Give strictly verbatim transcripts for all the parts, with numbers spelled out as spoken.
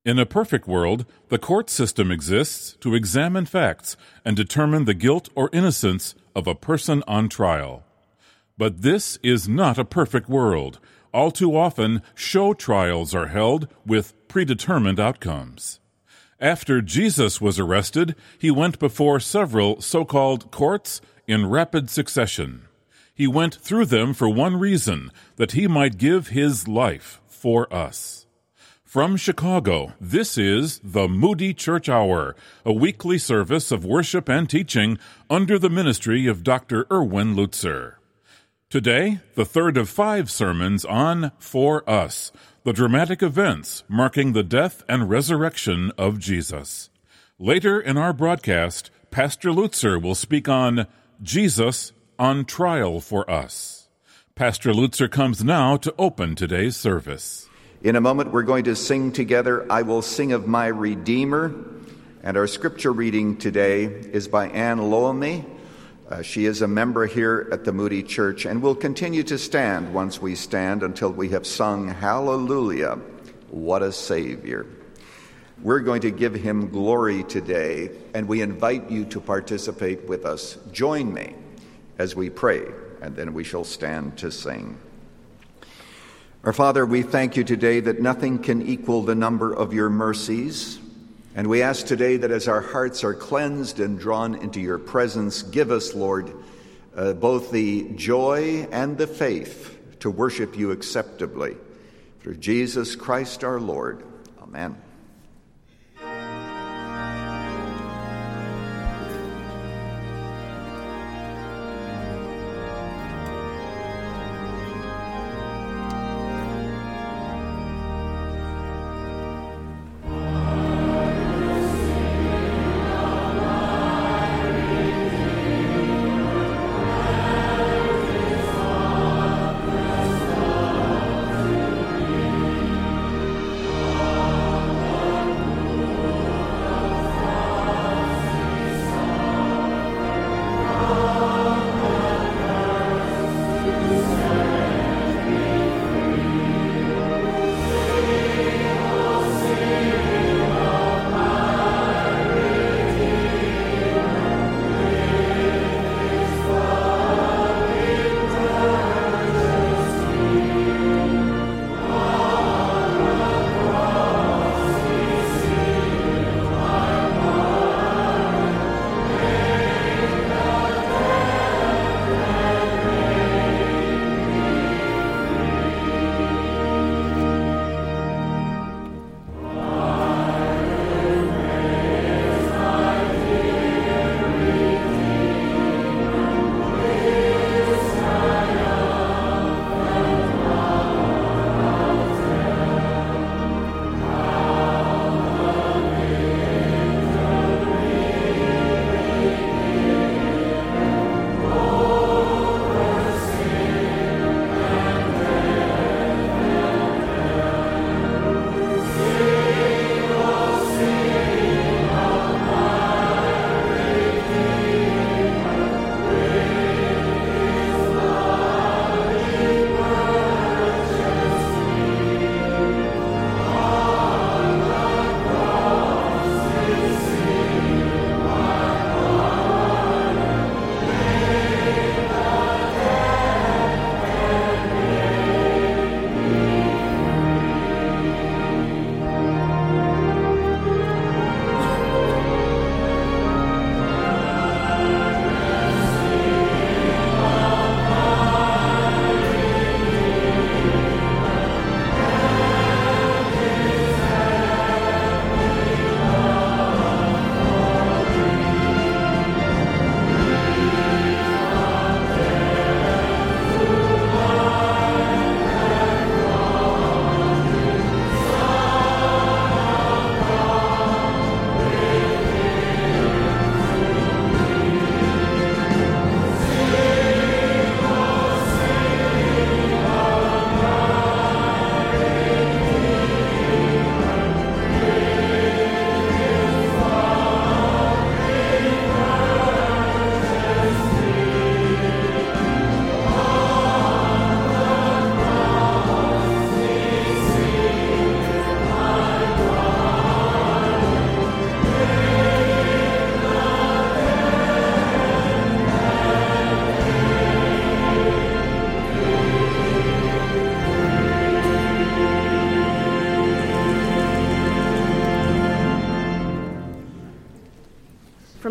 In a perfect world, the court system exists to examine facts and determine the guilt or innocence of a person on trial. But this is not a perfect world. All too often, show trials are held with predetermined outcomes. After Jesus was arrested, he went before several so-called courts in rapid succession. He went through them for one reason, that he might give his life for us. From Chicago, this is the Moody Church Hour, a weekly service of worship and teaching under the ministry of Doctor Erwin Lutzer. Today, the third of five sermons on For Us, the dramatic events marking the death and resurrection of Jesus. Later in our broadcast, Pastor Lutzer will speak on Jesus on Trial for Us. Pastor Lutzer comes now to open today's service. In a moment, we're going to sing together, I Will Sing of My Redeemer. And our scripture reading today is by Anne Loamy. Uh, she is a member here at the Moody Church and will continue to stand once we stand until we have sung Hallelujah, What a Savior. We're going to give him glory today, and we invite you to participate with us. Join me as we pray, and then we shall stand to sing. Our Father, we thank you today that nothing can equal the number of your mercies. And we ask today that as our hearts are cleansed and drawn into your presence, give us, Lord, uh, both the joy and the faith to worship you acceptably. Through Jesus Christ our Lord. Amen.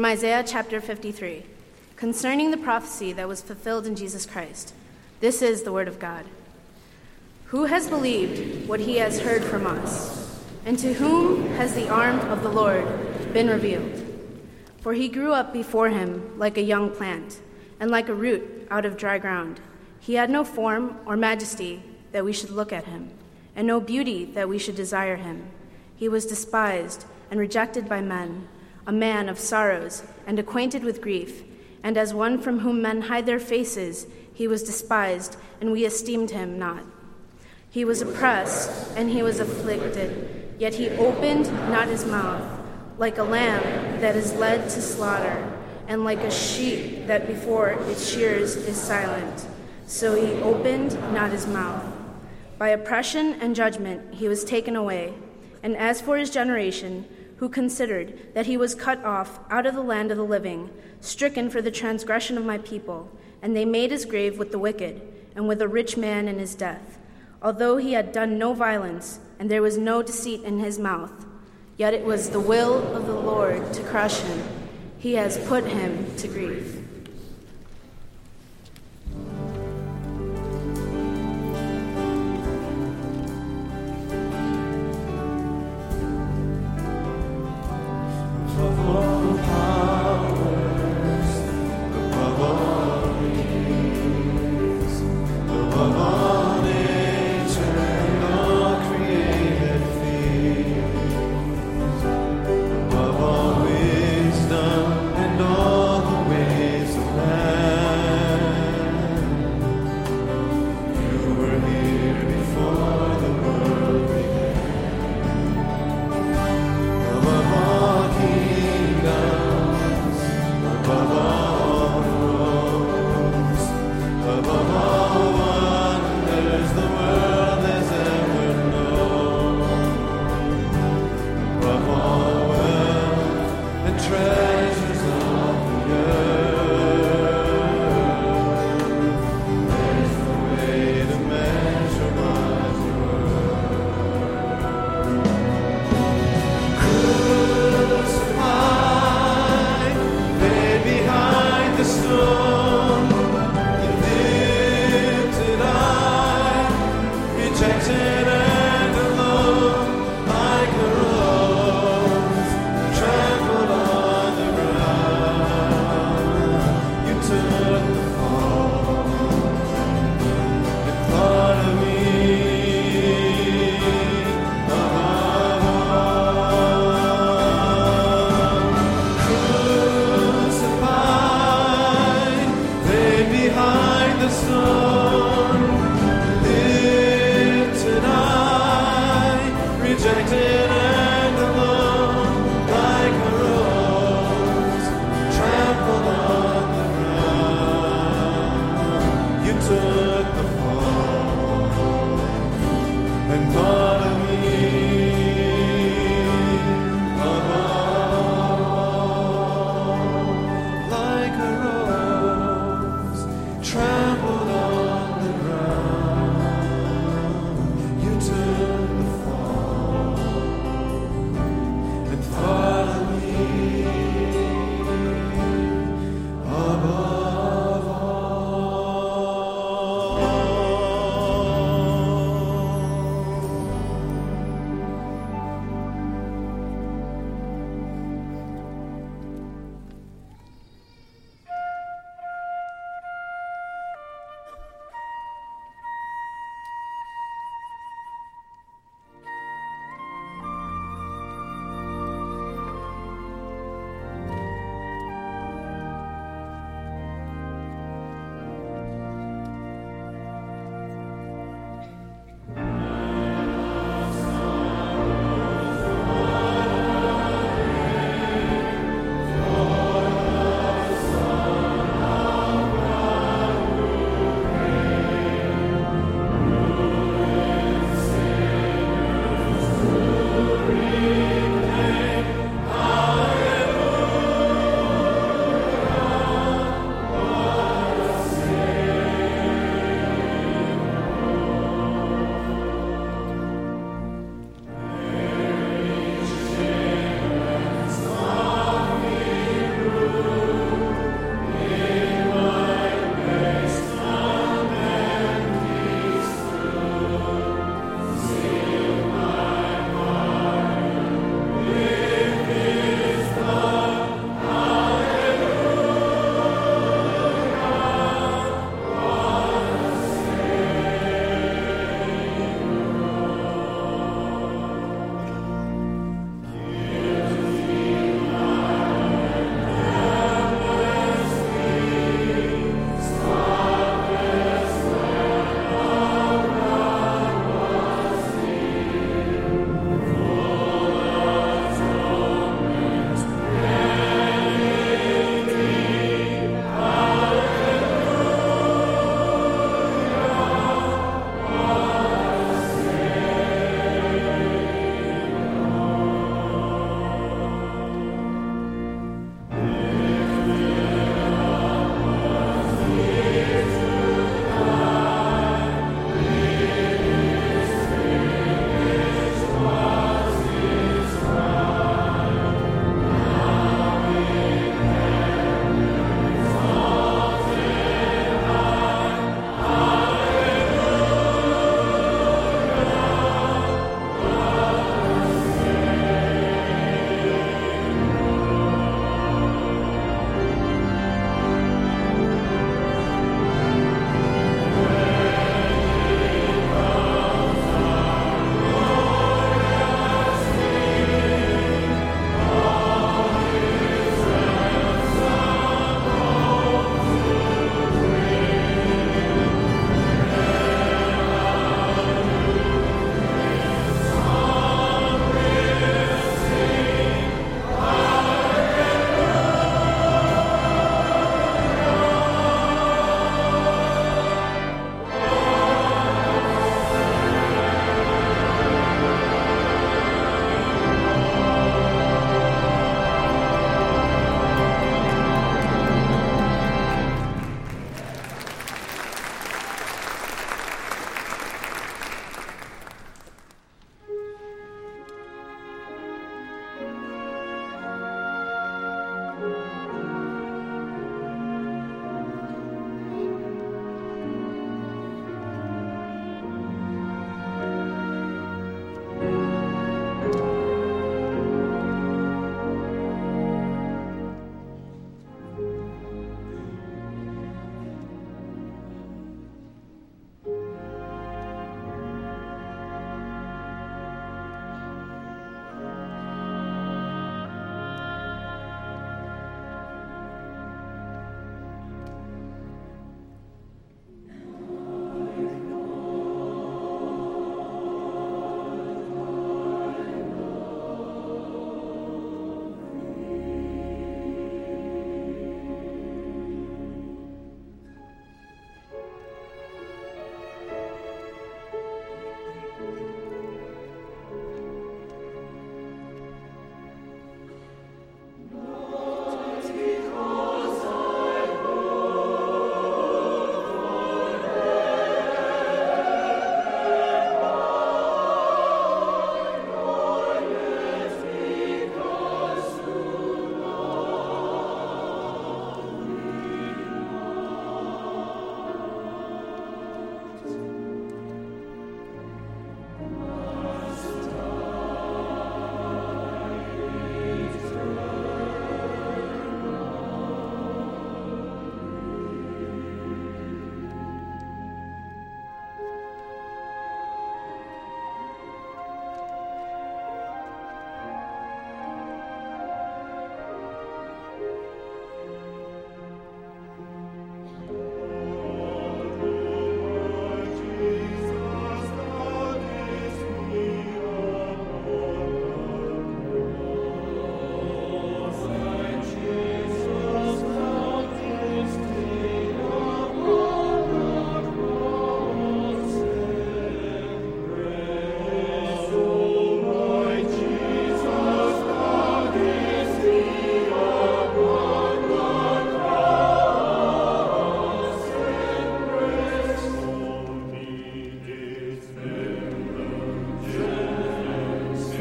From Isaiah chapter fifty-three, concerning the prophecy that was fulfilled in Jesus Christ. This is the word of God. Who has believed what he has heard from us? And to whom has the arm of the Lord been revealed? For he grew up before him like a young plant, and like a root out of dry ground. He had no form or majesty that we should look at him, and no beauty that we should desire him. He was despised and rejected by men, a man of sorrows and acquainted with grief, and as one from whom men hide their faces, he was despised, and we esteemed him not. He was oppressed, and he was afflicted, yet he opened not his mouth. Like a lamb that is led to slaughter, and like a sheep that before its shears is silent, so he opened not his mouth. By oppression and judgment he was taken away. And as for his generation, who considered that he was cut off out of the land of the living, stricken for the transgression of my people, and they made his grave with the wicked, and with a rich man in his death. Although he had done no violence, and there was no deceit in his mouth, yet it was the will of the Lord to crush him. He has put him to grief.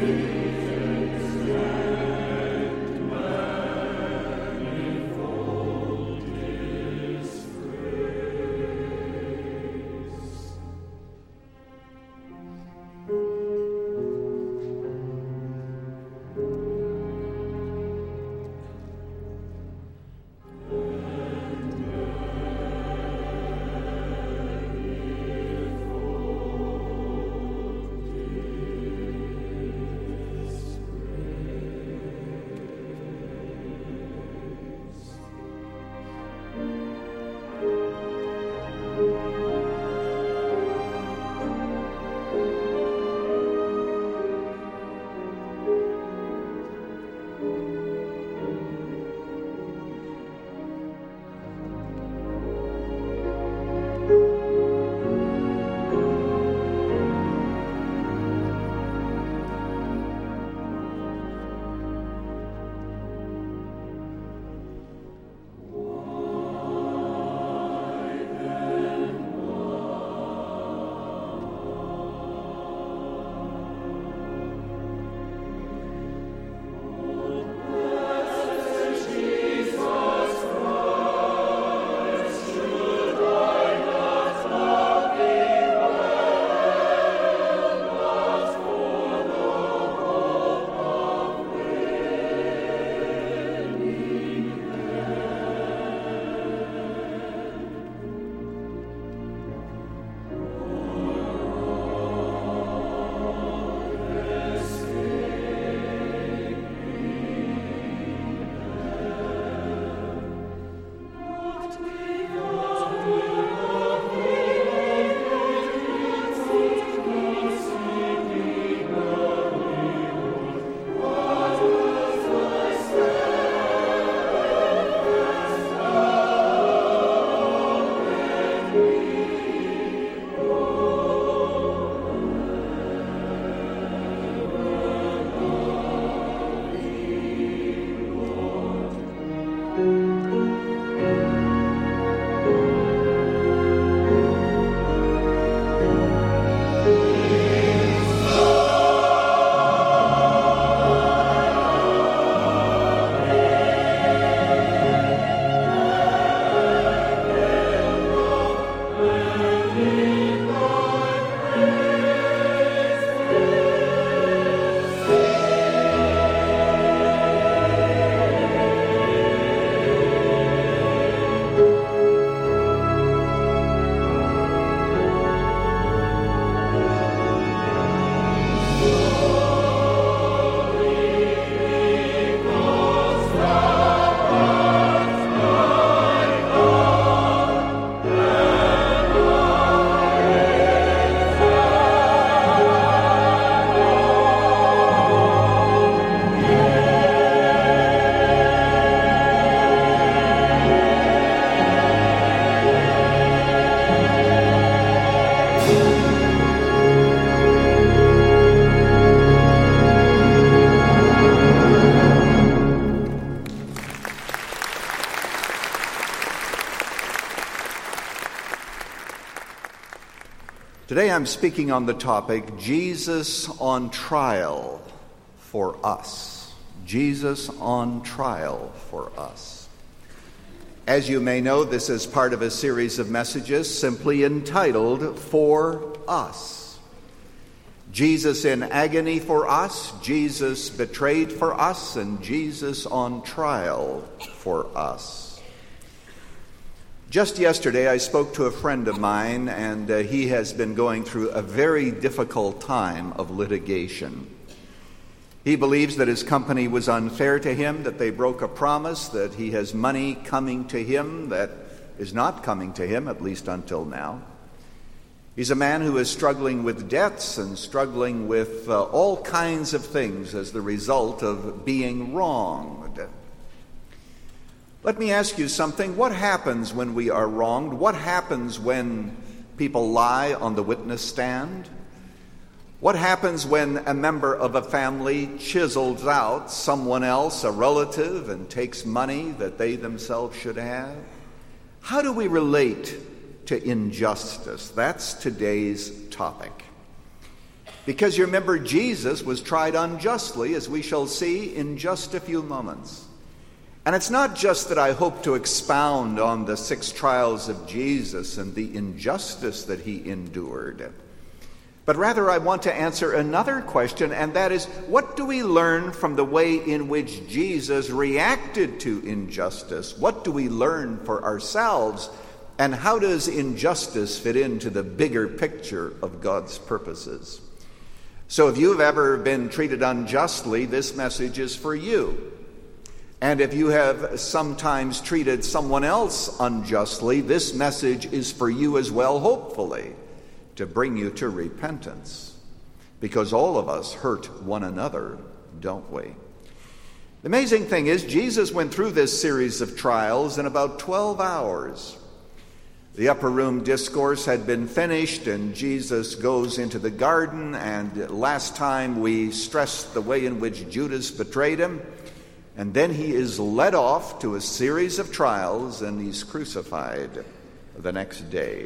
Today I'm speaking on the topic, Jesus on Trial for Us. Jesus on Trial for Us. As you may know, this is part of a series of messages simply entitled, For Us. Jesus in agony for us, Jesus betrayed for us, and Jesus on trial for us. Just yesterday, I spoke to a friend of mine, and uh, he has been going through a very difficult time of litigation. He believes that his company was unfair to him, that they broke a promise, that he has money coming to him that is not coming to him, at least until now. He's a man who is struggling with debts and struggling with uh, all kinds of things as the result of being wronged. Let me ask you something. What happens when we are wronged? What happens when people lie on the witness stand? What happens when a member of a family chisels out someone else, a relative, and takes money that they themselves should have? How do we relate to injustice? That's today's topic. Because you remember, Jesus was tried unjustly, as we shall see in just a few moments. And it's not just that I hope to expound on the six trials of Jesus and the injustice that he endured, but rather I want to answer another question, and that is, what do we learn from the way in which Jesus reacted to injustice? What do we learn for ourselves, and how does injustice fit into the bigger picture of God's purposes? So if you've ever been treated unjustly, this message is for you. And if you have sometimes treated someone else unjustly, this message is for you as well, hopefully, to bring you to repentance. Because all of us hurt one another, don't we? The amazing thing is, Jesus went through this series of trials in about twelve hours. The upper room discourse had been finished, and Jesus goes into the garden, and last time we stressed the way in which Judas betrayed him. And then he is led off to a series of trials, and he's crucified the next day.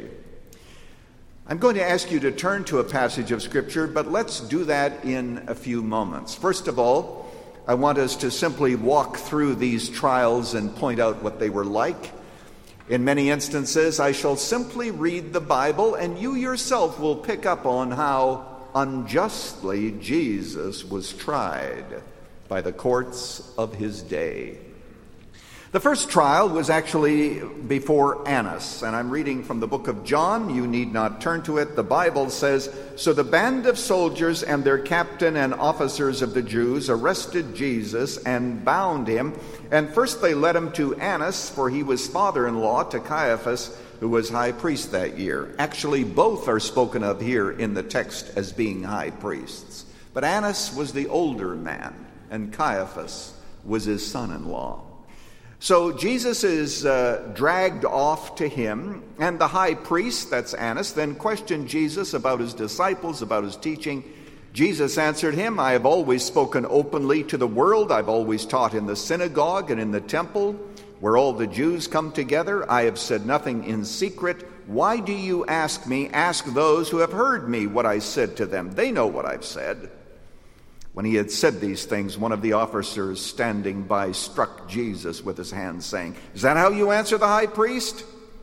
I'm going to ask you to turn to a passage of Scripture, but let's do that in a few moments. First of all, I want us to simply walk through these trials and point out what they were like. In many instances, I shall simply read the Bible, and you yourself will pick up on how unjustly Jesus was tried by the courts of his day. The first trial was actually before Annas, and I'm reading from the book of John. You need not turn to it. The Bible says, "So the band of soldiers and their captain and officers of the Jews arrested Jesus and bound him, and first they led him to Annas, for he was father-in-law to Caiaphas, who was high priest that year." Actually, both are spoken of here in the text as being high priests. But Annas was the older man, and Caiaphas was his son-in-law. So Jesus is uh, dragged off to him, and the high priest, that's Annas, then questioned Jesus about his disciples, about his teaching. Jesus answered him, "I have always spoken openly to the world. I've always taught in the synagogue and in the temple, where all the Jews come together. I have said nothing in secret. Why do you ask me? Ask those who have heard me what I said to them. They know what I've said." When he had said these things, one of the officers standing by struck Jesus with his hand, saying, "Is that how you answer the high priest?"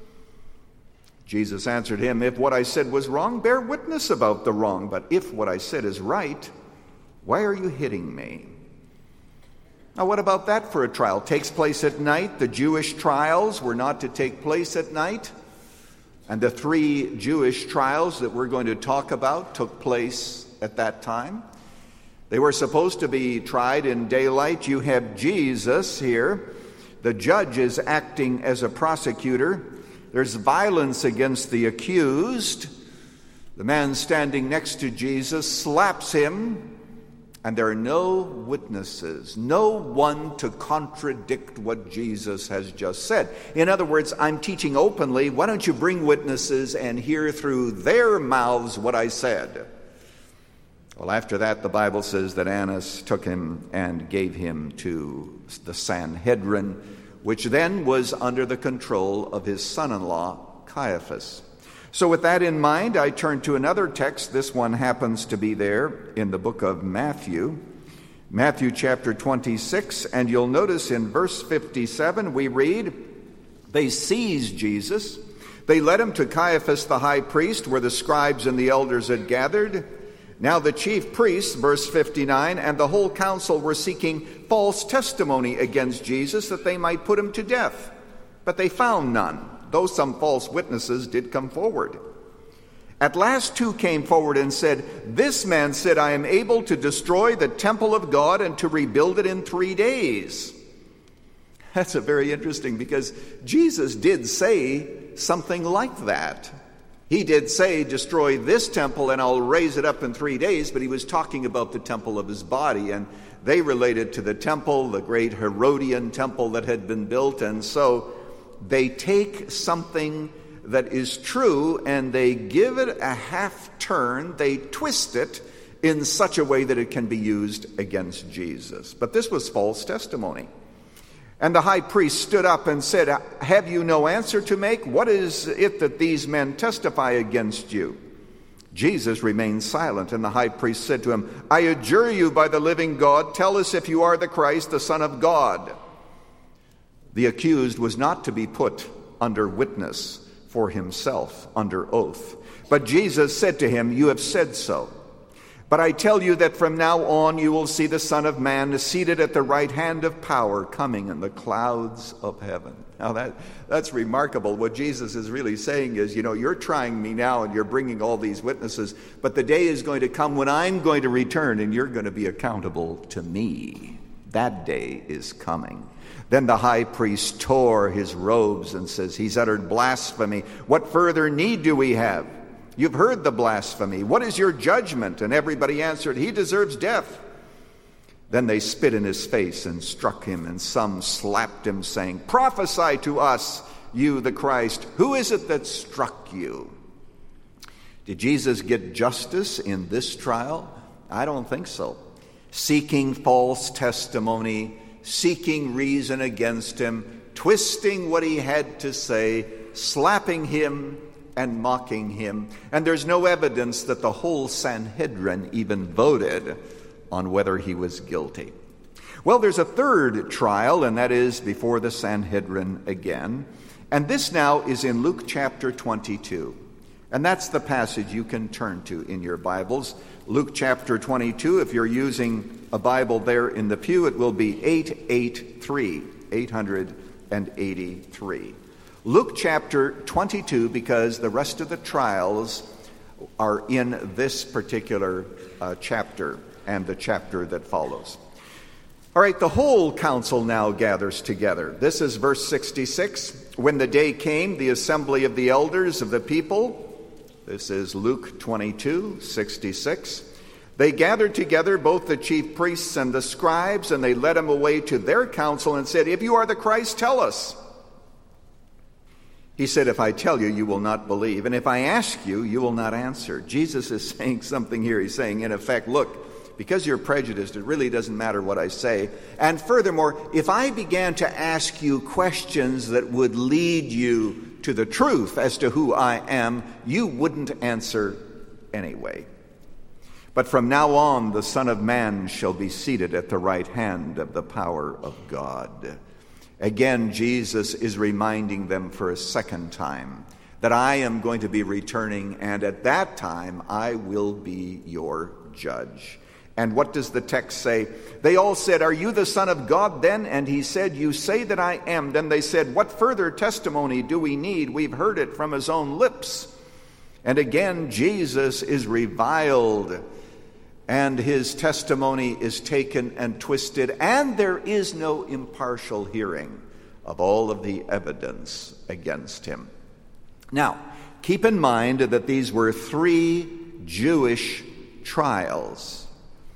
Jesus answered him, "If what I said was wrong, bear witness about the wrong. But if what I said is right, why are you hitting me?" Now, what about that for a trial? It takes place at night. The Jewish trials were not to take place at night. And the three Jewish trials that we're going to talk about took place at that time. They were supposed to be tried in daylight. You have Jesus here. The judge is acting as a prosecutor. There's violence against the accused. The man standing next to Jesus slaps him, and there are no witnesses, no one to contradict what Jesus has just said. In other words, I'm teaching openly. Why don't you bring witnesses and hear through their mouths what I said? Well, after that, the Bible says that Annas took him and gave him to the Sanhedrin, which then was under the control of his son-in-law, Caiaphas. So with that in mind, I turn to another text. This one happens to be there in the book of Matthew, Matthew chapter twenty-six, and you'll notice in verse fifty-seven we read, "They seized Jesus. They led him to Caiaphas the high priest, where the scribes and the elders had gathered. Now the chief priests," verse fifty-nine, "and the whole council were seeking false testimony against Jesus, that they might put him to death. But they found none, though some false witnesses did come forward. At last two came forward and said, 'This man said, I am able to destroy the temple of God and to rebuild it in three days.'" That's a very interesting, because Jesus did say something like that. He did say, "Destroy this temple and I'll raise it up in three days," but he was talking about the temple of his body, and they related to the temple, the great Herodian temple that had been built, and so they take something that is true and they give it a half turn, they twist it in such a way that it can be used against Jesus. But this was false testimony. And the high priest stood up and said, "Have you no answer to make? What is it that these men testify against you?" Jesus remained silent, and the high priest said to him, I adjure you by the living God, tell us if you are the Christ, the Son of God. The accused was not to be put under witness for himself under oath. But Jesus said to him, you have said so. But I tell you that from now on you will see the Son of Man seated at the right hand of power, coming in the clouds of heaven. Now that that's remarkable. What Jesus is really saying is, you know, you're trying me now and you're bringing all these witnesses, but the day is going to come when I'm going to return and you're going to be accountable to me. That day is coming. Then the high priest tore his robes and says, he's uttered blasphemy. What further need do we have? You've heard the blasphemy. What is your judgment? And everybody answered, he deserves death. Then they spit in his face and struck him, and some slapped him, saying, prophesy to us, you the Christ. Who is it that struck you? Did Jesus get justice in this trial? I don't think so. Seeking false testimony, seeking reason against him, twisting what he had to say, slapping him and mocking him. And there's no evidence that the whole Sanhedrin even voted on whether he was guilty. Well, there's a third trial, and that is before the Sanhedrin again. And this now is in Luke chapter twenty-two. And that's the passage you can turn to in your Bibles. Luke chapter twenty-two, if you're using a Bible there in the pew, it will be eight eighty-three, eight eighty-three. Luke chapter twenty-two, because the rest of the trials are in this particular uh, chapter and the chapter that follows. All right, the whole council now gathers together. This is verse sixty-six. When the day came, the assembly of the elders of the people, this is Luke twenty-two, sixty-six. They gathered together both the chief priests and the scribes, and they led him away to their council and said, if you are the Christ, tell us. He said, if I tell you, you will not believe. And if I ask you, you will not answer. Jesus is saying something here. He's saying, in effect, look, because you're prejudiced, it really doesn't matter what I say. And furthermore, if I began to ask you questions that would lead you to the truth as to who I am, you wouldn't answer anyway. But from now on, the Son of Man shall be seated at the right hand of the power of God. Again, Jesus is reminding them for a second time that I am going to be returning, and at that time I will be your judge. And what does the text say? They all said, are you the Son of God then? And he said, you say that I am. Then they said, what further testimony do we need? We've heard it from his own lips. And again, Jesus is reviled, and his testimony is taken and twisted, and there is no impartial hearing of all of the evidence against him. Now, keep in mind that these were three Jewish trials.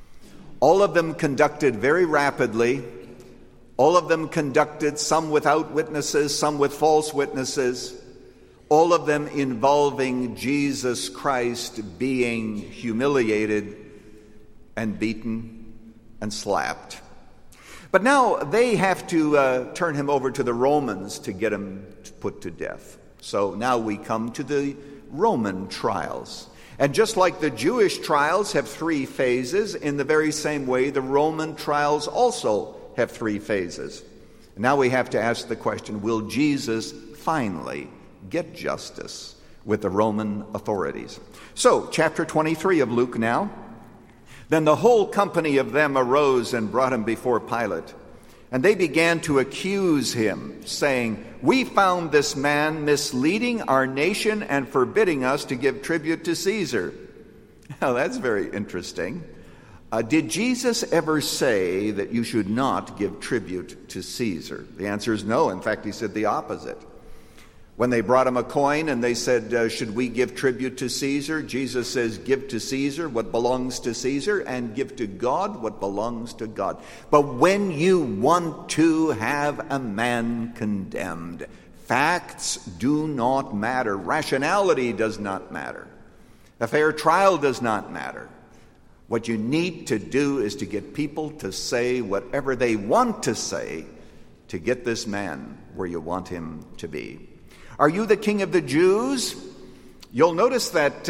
All of them conducted very rapidly. All of them conducted, some without witnesses, some with false witnesses. All of them involving Jesus Christ being humiliated and beaten and slapped. But now they have to uh, turn him over to the Romans to get him put to death. So now we come to the Roman trials. And just like the Jewish trials have three phases, in the very same way the Roman trials also have three phases. Now we have to ask the question, will Jesus finally get justice with the Roman authorities? So, chapter twenty-three of Luke now. Then the whole company of them arose and brought him before Pilate. And they began to accuse him, saying, we found this man misleading our nation and forbidding us to give tribute to Caesar. Now, that's very interesting. Uh, did Jesus ever say that you should not give tribute to Caesar? The answer is no. In fact, he said the opposite. When they brought him a coin and they said, uh, should we give tribute to Caesar? Jesus says, give to Caesar what belongs to Caesar, and give to God what belongs to God. But when you want to have a man condemned, facts do not matter. Rationality does not matter. A fair trial does not matter. What you need to do is to get people to say whatever they want to say to get this man where you want him to be. Are you the king of the Jews? You'll notice that uh,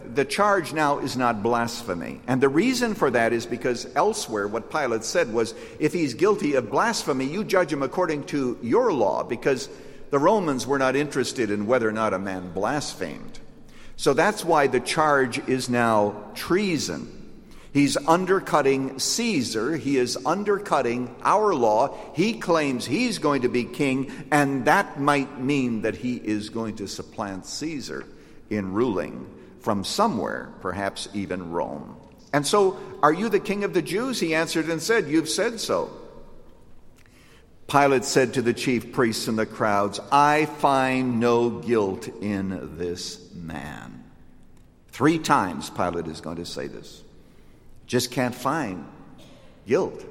the charge now is not blasphemy. And the reason for that is because elsewhere what Pilate said was, if he's guilty of blasphemy, you judge him according to your law, because the Romans were not interested in whether or not a man blasphemed. So that's why the charge is now treason. He's undercutting Caesar. He is undercutting our law. He claims he's going to be king, and that might mean that he is going to supplant Caesar in ruling from somewhere, perhaps even Rome. And so, are you the king of the Jews? He answered and said, you've said so. Pilate said to the chief priests and the crowds, I find no guilt in this man. Three times Pilate is going to say this. Just can't find guilt.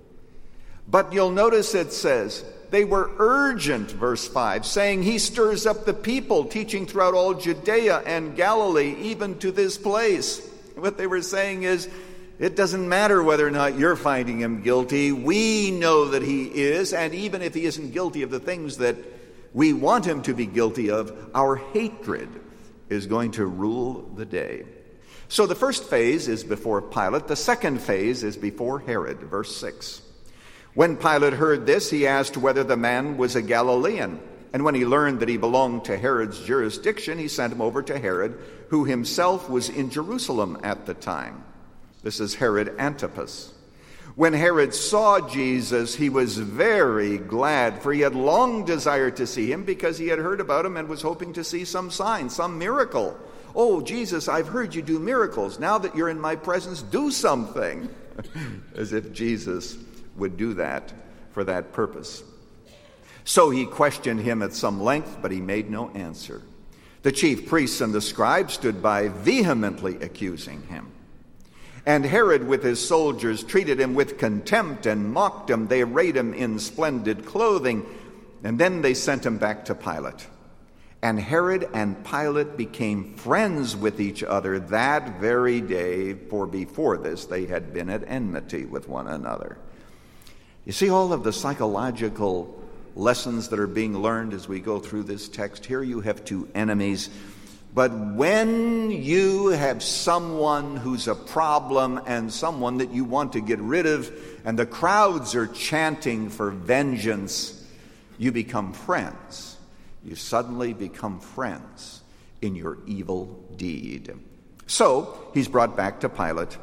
But you'll notice it says, they were urgent, verse five, saying he stirs up the people, teaching throughout all Judea and Galilee, even to this place. What they were saying is, it doesn't matter whether or not you're finding him guilty. We know that he is, and even if he isn't guilty of the things that we want him to be guilty of, our hatred is going to rule the day. So the first phase is before Pilate. The second phase is before Herod, verse six. When Pilate heard this, he asked whether the man was a Galilean. And when he learned that he belonged to Herod's jurisdiction, he sent him over to Herod, who himself was in Jerusalem at the time. This is Herod Antipas. When Herod saw Jesus, he was very glad, for he had long desired to see him because he had heard about him and was hoping to see some sign, some miracle. Oh, Jesus, I've heard you do miracles. Now that you're in my presence, do something. As if Jesus would do that for that purpose. So he questioned him at some length, but he made no answer. The chief priests and the scribes stood by, vehemently accusing him. And Herod with his soldiers treated him with contempt and mocked him. They arrayed him in splendid clothing, and then they sent him back to Pilate. And Herod and Pilate became friends with each other that very day, for before this they had been at enmity with one another. You see all of the psychological lessons that are being learned as we go through this text. Here you have two enemies. But when you have someone who's a problem and someone that you want to get rid of, and the crowds are chanting for vengeance, you become friends. You suddenly become friends in your evil deed. So he's brought back to Pilate,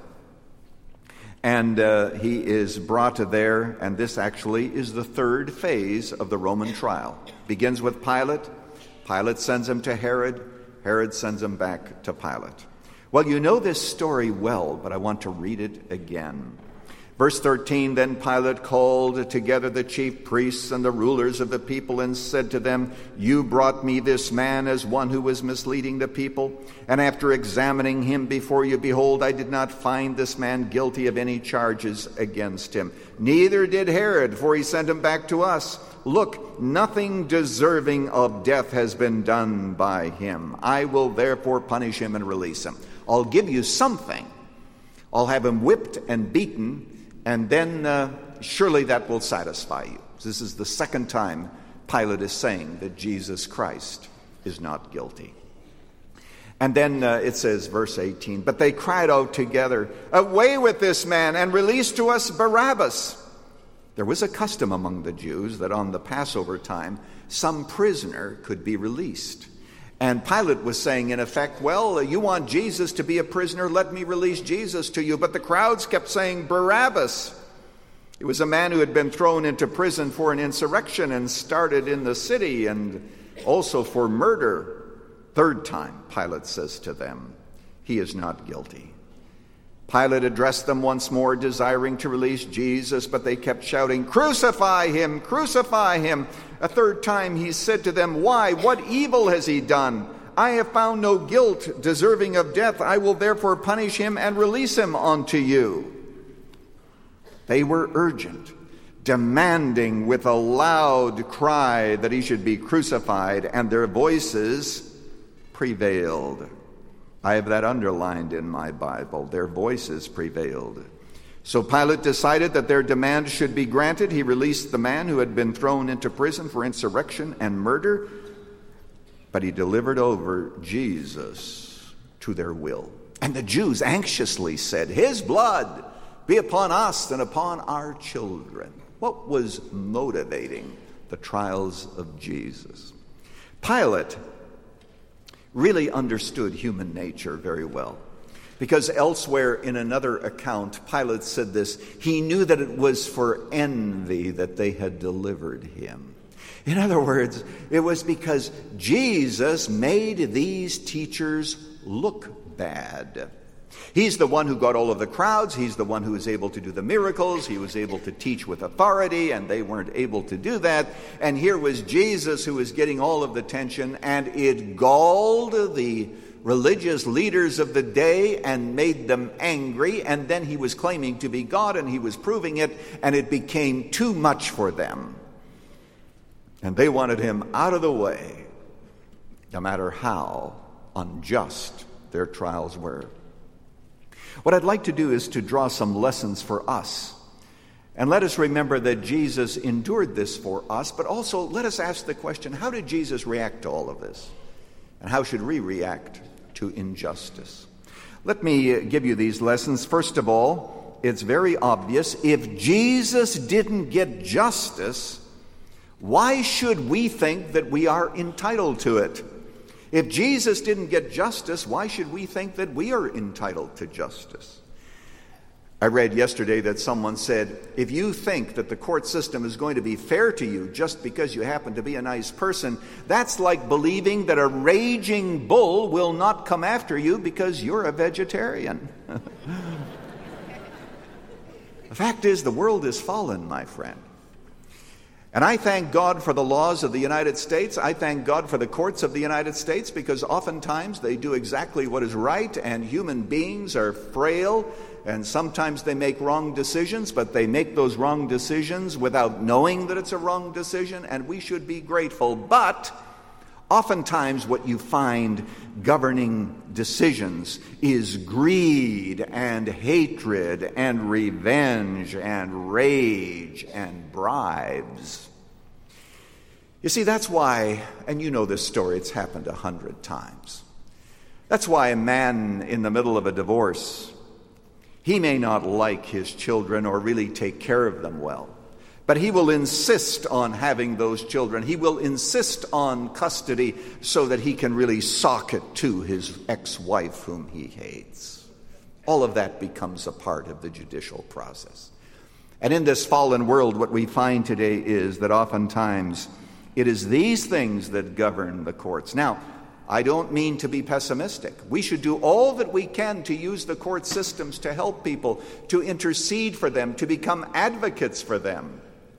and uh, he is brought there, and this actually is the third phase of the Roman trial. Begins with Pilate. Pilate sends him to Herod. Herod sends him back to Pilate. Well, you know this story well, but I want to read it again. Verse thirteen, then Pilate called together the chief priests and the rulers of the people and said to them, you brought me this man as one who was misleading the people. And after examining him before you, behold, I did not find this man guilty of any charges against him. Neither did Herod, for he sent him back to us. Look, nothing deserving of death has been done by him. I will therefore punish him and release him. I'll give you something. I'll have him whipped and beaten, and then uh, surely that will satisfy you. This is the second time Pilate is saying that Jesus Christ is not guilty. And then uh, it says, verse eighteen, but they cried out together, away with this man, and release to us Barabbas. There was a custom among the Jews that on the Passover time, some prisoner could be released. And Pilate was saying, in effect, well, you want Jesus to be a prisoner, let me release Jesus to you. But the crowds kept saying, Barabbas. It was a man who had been thrown into prison for an insurrection and started in the city, and also for murder. Third time, Pilate says to them, he is not guilty. Pilate addressed them once more, desiring to release Jesus, but they kept shouting, crucify him, crucify him. A third time he said to them, why, what evil has he done? I have found no guilt deserving of death. I will therefore punish him and release him unto you. They were urgent, demanding with a loud cry that he should be crucified, and their voices prevailed. I have that underlined in my Bible. Their voices prevailed. So Pilate decided that their demand should be granted. He released the man who had been thrown into prison for insurrection and murder, but he delivered over Jesus to their will. And the Jews anxiously said, "His blood be upon us and upon our children." What was motivating the trials of Jesus? Pilate really understood human nature very well, because elsewhere in another account, Pilate said this: he knew that it was for envy that they had delivered him. In other words, it was because Jesus made these teachers look bad. He's the one who got all of the crowds. He's the one who was able to do the miracles. He was able to teach with authority, and they weren't able to do that. And here was Jesus who was getting all of the attention, and it galled the religious leaders of the day and made them angry. And then he was claiming to be God, and he was proving it, and it became too much for them. And they wanted him out of the way, no matter how unjust their trials were. What I'd like to do is to draw some lessons for us. And let us remember that Jesus endured this for us, but also let us ask the question, how did Jesus react to all of this? And how should we react to injustice? Let me give you these lessons. First of all, it's very obvious. If Jesus didn't get justice, why should we think that we are entitled to it? If Jesus didn't get justice, why should we think that we are entitled to justice? I read yesterday that someone said, if you think that the court system is going to be fair to you just because you happen to be a nice person, that's like believing that a raging bull will not come after you because you're a vegetarian. The fact is, the world is fallen, my friend. And I thank God for the laws of the United States. I thank God for the courts of the United States, because oftentimes they do exactly what is right, and human beings are frail, and sometimes they make wrong decisions, but they make those wrong decisions without knowing that it's a wrong decision, and we should be grateful. But oftentimes what you find governing decisions is greed and hatred and revenge and rage and bribes. You see, that's why, and you know this story, it's happened a hundred times. That's why a man in the middle of a divorce, he may not like his children or really take care of them well, but he will insist on having those children. He will insist on custody so that he can really sock it to his ex-wife whom he hates. All of that becomes a part of the judicial process. And in this fallen world, what we find today is that oftentimes it is these things that govern the courts. Now, I don't mean to be pessimistic. We should do all that we can to use the court systems to help people, to intercede for them, to become advocates for them.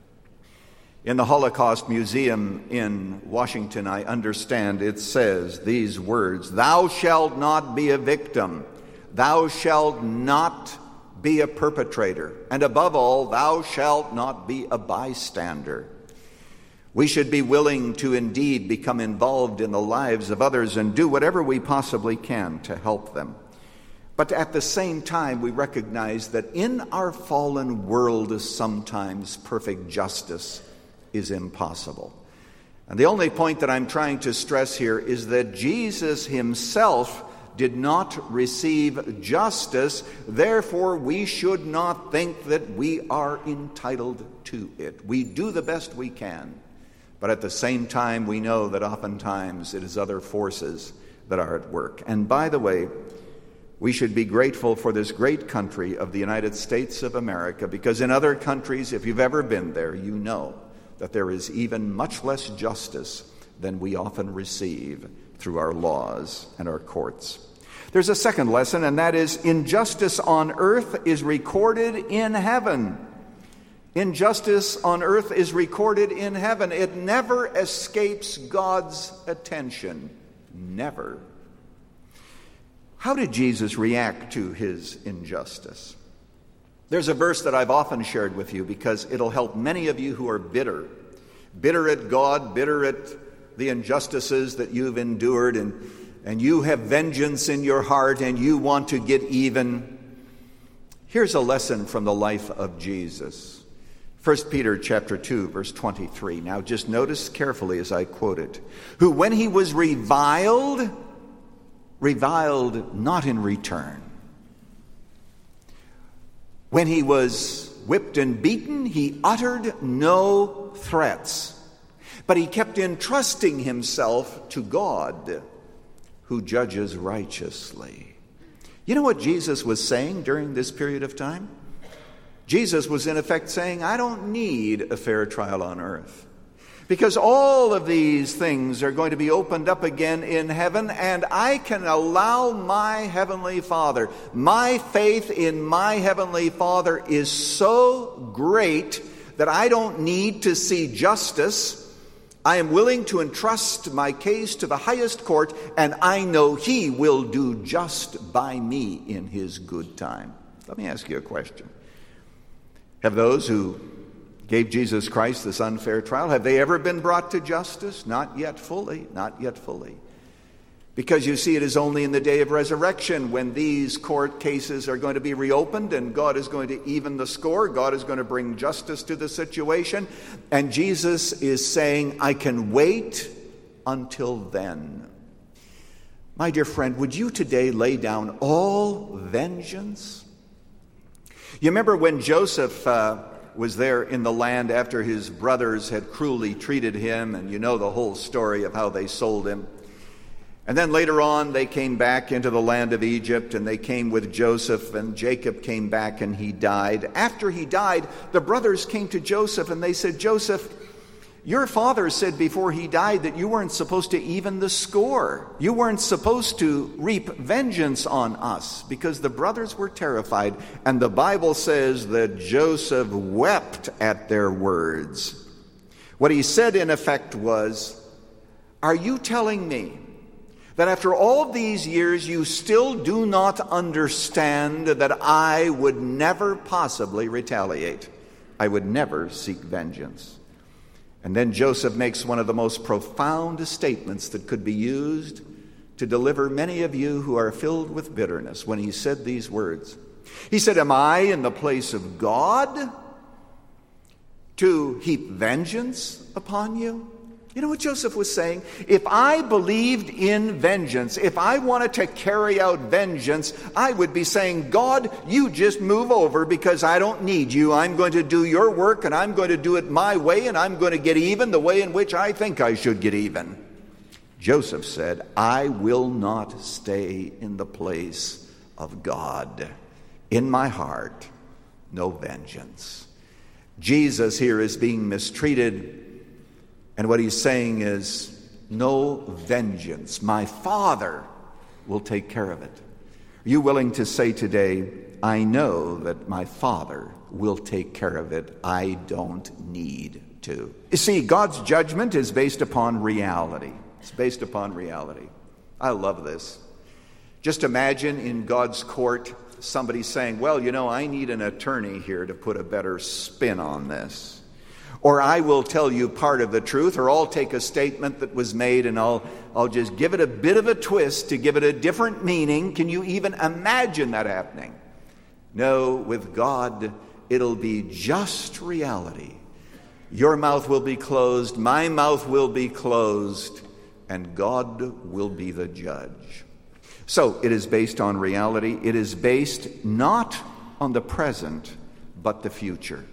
In the Holocaust Museum in Washington, I understand it says these words: "Thou shalt not be a victim. Thou shalt not be a perpetrator. And above all, thou shalt not be a bystander." We should be willing to indeed become involved in the lives of others and do whatever we possibly can to help them. But at the same time, we recognize that in our fallen world, sometimes perfect justice is impossible. And the only point that I'm trying to stress here is that Jesus himself did not receive justice. Therefore, we should not think that we are entitled to it. We do the best we can. But at the same time, we know that oftentimes it is other forces that are at work. And by the way, we should be grateful for this great country of the United States of America, because in other countries, if you've ever been there, you know that there is even much less justice than we often receive through our laws and our courts. There's a second lesson, and that is injustice on earth is recorded in heaven. Injustice on earth is recorded in heaven. It never escapes God's attention. Never. How did Jesus react to his injustice? There's a verse that I've often shared with you because it'll help many of you who are bitter. Bitter at God, bitter at the injustices that you've endured, and, and you have vengeance in your heart and you want to get even. Here's a lesson from the life of Jesus. First Peter chapter two, verse twenty-three. Now just notice carefully as I quote it. "Who when he was reviled, reviled not in return. When he was whipped and beaten, he uttered no threats, but he kept entrusting himself to God, who judges righteously. You know what Jesus was saying during this period of time? Jesus was in effect saying, I don't need a fair trial on earth, because all of these things are going to be opened up again in heaven, and I can allow my Heavenly Father. My faith in my Heavenly Father is so great that I don't need to see justice. I am willing to entrust my case to the highest court, and I know He will do just by me in His good time. Let me ask you a question. Have those who gave Jesus Christ this unfair trial, have they ever been brought to justice? Not yet fully, not yet fully. Because you see, it is only in the day of resurrection when these court cases are going to be reopened and God is going to even the score. God is going to bring justice to the situation. And Jesus is saying, I can wait until then. My dear friend, would you today lay down all vengeance? You remember when Joseph uh, was there in the land after his brothers had cruelly treated him, and you know the whole story of how they sold him. And then later on they came back into the land of Egypt, and they came with Joseph, and Jacob came back and he died. After he died, the brothers came to Joseph and they said, Joseph, your father said before he died that you weren't supposed to even the score. You weren't supposed to reap vengeance on us, because the brothers were terrified. And the Bible says that Joseph wept at their words. What he said in effect was, are you telling me that after all these years you still do not understand that I would never possibly retaliate? I would never seek vengeance. And then Joseph makes one of the most profound statements that could be used to deliver many of you who are filled with bitterness when he said these words. He said, am I in the place of God to heap vengeance upon you? You know what Joseph was saying? If I believed in vengeance, if I wanted to carry out vengeance, I would be saying, God, you just move over because I don't need you. I'm going to do your work, and I'm going to do it my way, and I'm going to get even the way in which I think I should get even. Joseph said, I will not stay in the place of God. In my heart, no vengeance. Jesus here is being mistreated. And what he's saying is, no vengeance. My Father will take care of it. Are you willing to say today, I know that my Father will take care of it. I don't need to. You see, God's judgment is based upon reality. It's based upon reality. I love this. Just imagine in God's court somebody saying, well, you know, I need an attorney here to put a better spin on this. Or I will tell you part of the truth, or I'll take a statement that was made and I'll, I'll just give it a bit of a twist to give it a different meaning. Can you even imagine that happening? No, with God, it'll be just reality. Your mouth will be closed, my mouth will be closed, and God will be the judge. So it is based on reality. It is based not on the present, but the future.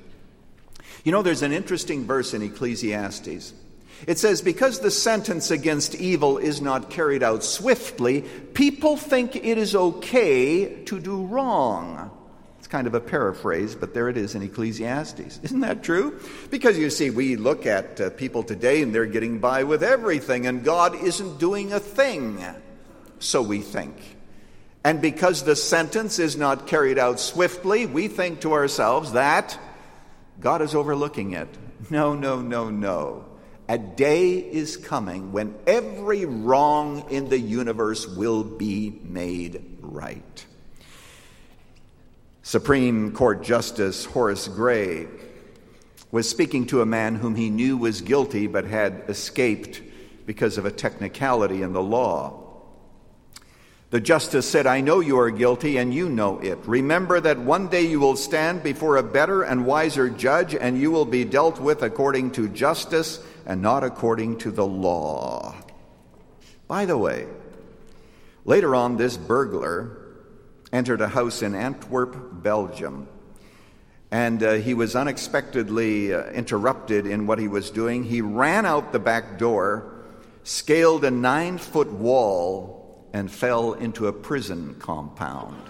You know, there's an interesting verse in Ecclesiastes. It says, because the sentence against evil is not carried out swiftly, people think it is okay to do wrong. It's kind of a paraphrase, but there it is in Ecclesiastes. Isn't that true? Because you see, we look at uh, people today and they're getting by with everything, and God isn't doing a thing. So we think. And because the sentence is not carried out swiftly, we think to ourselves that God is overlooking it. No, no, no, no. A day is coming when every wrong in the universe will be made right. Supreme Court Justice Horace Gray was speaking to a man whom he knew was guilty but had escaped because of a technicality in the law. The justice said, I know you are guilty and you know it. Remember that one day you will stand before a better and wiser judge, and you will be dealt with according to justice and not according to the law. By the way, Later on, this burglar entered a house in Antwerp, Belgium, and uh, he was unexpectedly uh, interrupted in what he was doing. He ran out the back door, scaled a nine-foot wall, and fell into a prison compound.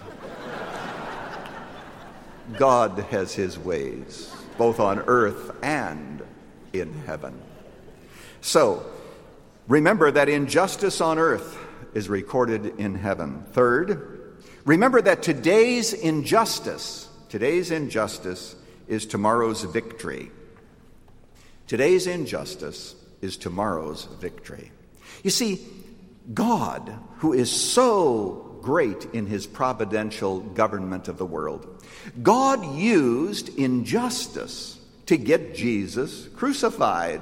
God has his ways, both on earth and in heaven. So, remember that injustice on earth is recorded in heaven. Third, remember that today's injustice, today's injustice is tomorrow's victory. Today's injustice is tomorrow's victory. You see, God, who is so great in his providential government of the world, God used injustice to get Jesus crucified.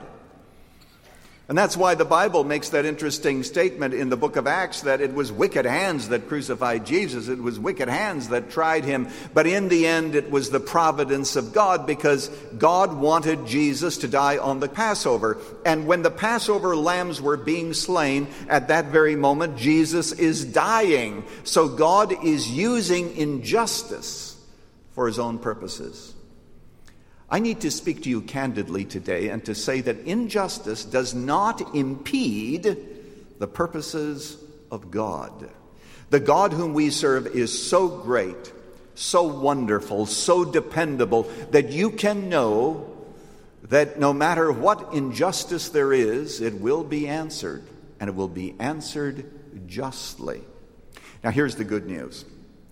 And that's why the Bible makes that interesting statement in the book of Acts that it was wicked hands that crucified Jesus. It was wicked hands that tried him. But in the end, it was the providence of God, because God wanted Jesus to die on the Passover. And when the Passover lambs were being slain, at that very moment, Jesus is dying. So God is using injustice for his own purposes. I need to speak to you candidly today and to say that injustice does not impede the purposes of God. The God whom we serve is so great, so wonderful, so dependable, that you can know that no matter what injustice there is, it will be answered, and it will be answered justly. Now here's the good news.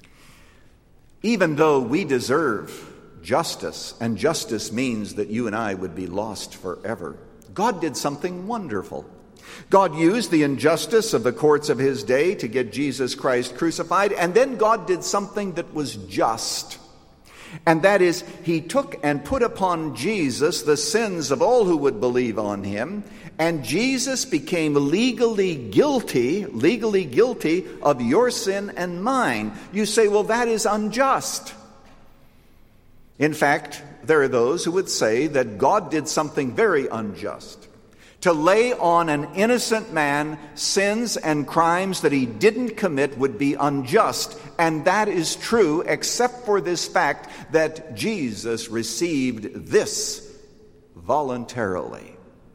Even though we deserve justice, and justice means that you and I would be lost forever, God did something wonderful. God used the injustice of the courts of his day to get Jesus Christ crucified, and then God did something that was just. And that is, he took and put upon Jesus the sins of all who would believe on him, and Jesus became legally guilty, legally guilty of your sin and mine. You say, well, that is unjust. In fact, there are those who would say that God did something very unjust. To lay on an innocent man sins and crimes that he didn't commit would be unjust. And that is true, except for this fact that Jesus received this voluntarily.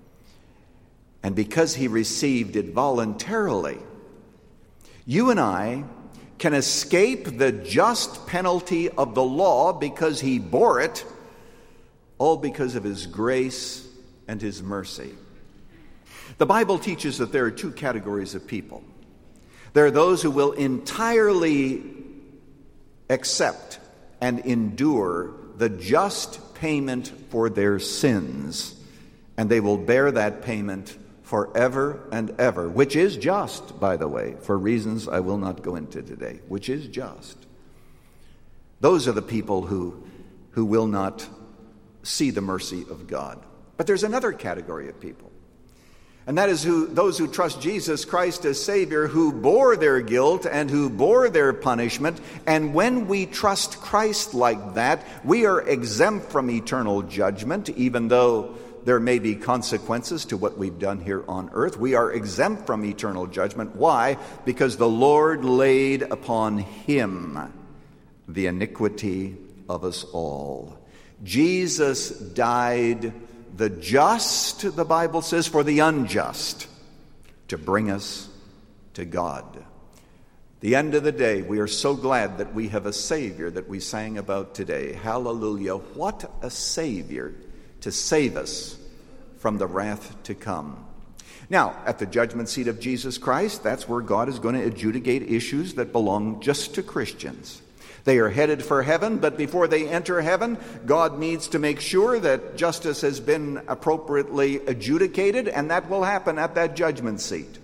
And because he received it voluntarily, you and I can escape the just penalty of the law because he bore it, all because of his grace and his mercy. The Bible teaches that there are two categories of people. There are those who will entirely accept and endure the just payment for their sins, and they will bear that payment forever and ever, which is just, by the way, for reasons I will not go into today, which is just. Those are the people who, who will not see the mercy of God. But there's another category of people, and that is who, those who trust Jesus Christ as Savior, who bore their guilt and who bore their punishment. And when we trust Christ like that, we are exempt from eternal judgment, even though there may be consequences to what we've done here on earth. We are exempt from eternal judgment. Why? Because the Lord laid upon him the iniquity of us all. Jesus died the just, the Bible says, for the unjust, to bring us to God. The end of the day, we are so glad that we have a Savior that we sang about today. Hallelujah. What a Savior to save us from the wrath to come. Now, at the judgment seat of Jesus Christ, that's where God is going to adjudicate issues that belong just to Christians. They are headed for heaven, but before they enter heaven, God needs to make sure that justice has been appropriately adjudicated, and that will happen at that judgment seat.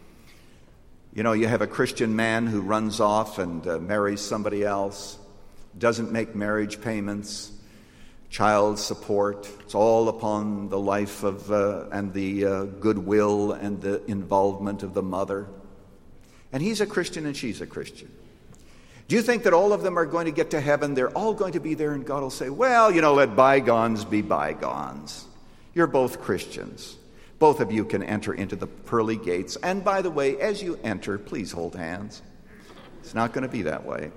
You know, you have a Christian man who runs off and uh, marries somebody else, doesn't make marriage payments, child support. It's all upon the life of uh, and the uh, goodwill and the involvement of the mother. And he's a Christian and she's a Christian. Do you think that all of them are going to get to heaven? They're all going to be there and God will say, well, you know, let bygones be bygones. You're both Christians. Both of you can enter into the pearly gates. And by the way, as you enter, please hold hands. It's not going to be that way.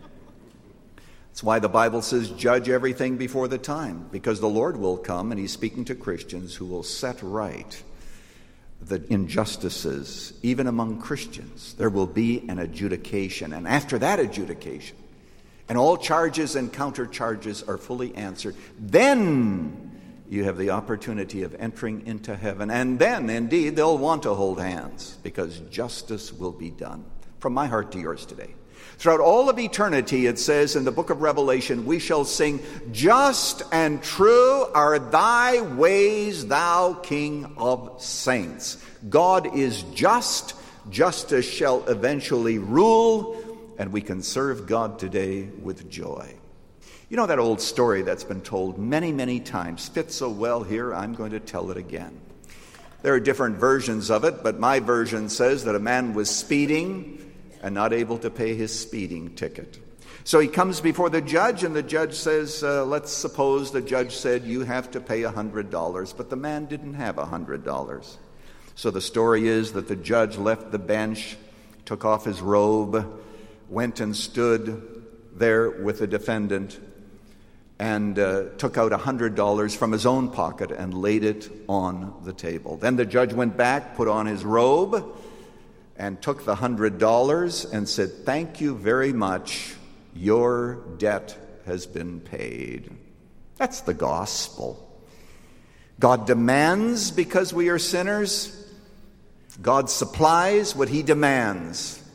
That's why the Bible says, judge everything before the time, because the Lord will come, and he's speaking to Christians who will set right the injustices, even among Christians. There will be an adjudication, and after that adjudication, and all charges and countercharges are fully answered, then you have the opportunity of entering into heaven. And then, indeed, they'll want to hold hands, because justice will be done. From my heart to yours today. Throughout all of eternity, it says in the book of Revelation, we shall sing, just and true are thy ways, thou King of saints. God is just. Justice shall eventually rule, and we can serve God today with joy. You know that old story that's been told many, many times, fits so well here, I'm going to tell it again. There are different versions of it, but my version says that a man was speeding and not able to pay his speeding ticket. So he comes before the judge, and the judge says, uh, let's suppose the judge said, you have to pay one hundred dollars, but the man didn't have one hundred dollars. So the story is that the judge left the bench, took off his robe, went and stood there with the defendant, and uh, took out one hundred dollars from his own pocket and laid it on the table. Then the judge went back, put on his robe, and took the one hundred dollars and said, thank you very much. Your debt has been paid. That's the gospel. God demands because we are sinners. God supplies what he demands.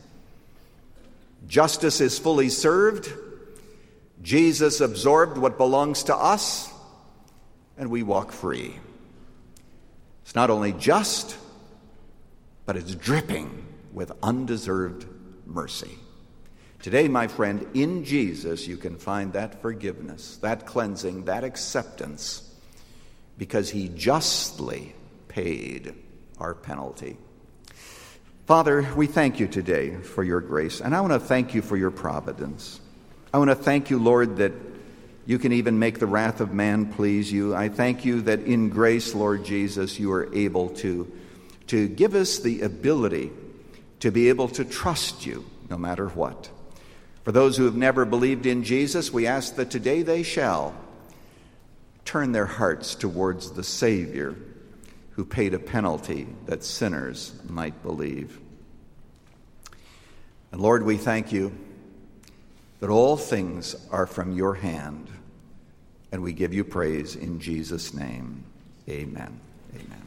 Justice is fully served. Jesus absorbed what belongs to us, and we walk free. It's not only just, but it's dripping with undeserved mercy. Today, my friend, in Jesus, you can find that forgiveness, that cleansing, that acceptance, because he justly paid our penalty. Father, we thank you today for your grace, and I want to thank you for your providence. I want to thank you, Lord, that you can even make the wrath of man please you. I thank you that in grace, Lord Jesus, you are able to, to give us the ability to be able to trust you no matter what. For those who have never believed in Jesus, we ask that today they shall turn their hearts towards the Savior who paid a penalty that sinners might believe. And Lord, we thank you that all things are from your hand, and we give you praise in Jesus' name. Amen. Amen.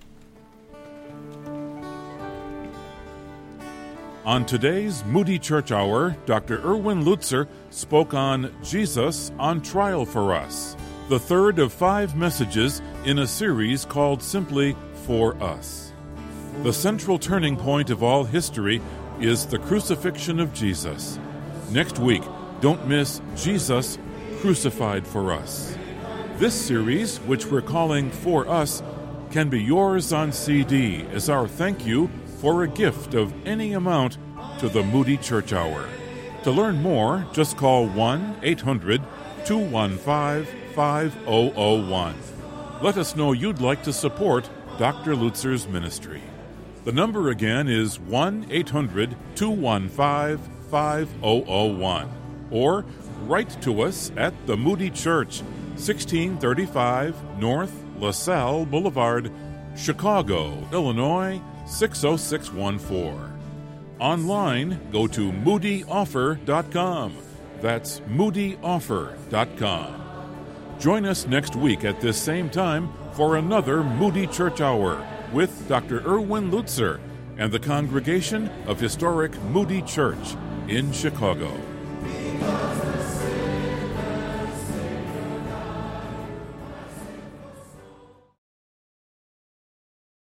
On today's Moody Church Hour, Doctor Erwin Lutzer spoke on Jesus on Trial for Us, the third of five messages in a series called simply For Us. The central turning point of all history is the crucifixion of Jesus. Next week, don't miss Jesus Crucified for Us. This series, which we're calling For Us, can be yours on C D as our thank you for a gift of any amount to the Moody Church Hour. To learn more, just call one eight hundred two one five five zero zero one. Let us know you'd like to support Doctor Lutzer's ministry. The number again is one eight hundred two one five five zero zero one. Or write to us at the Moody Church, sixteen thirty-five North LaSalle Boulevard, Chicago, Illinois, six oh six one four. Online, go to moody offer dot com. That's moody offer dot com. Join us next week at this same time for another Moody Church Hour with Doctor Erwin Lutzer and the congregation of historic Moody Church in Chicago.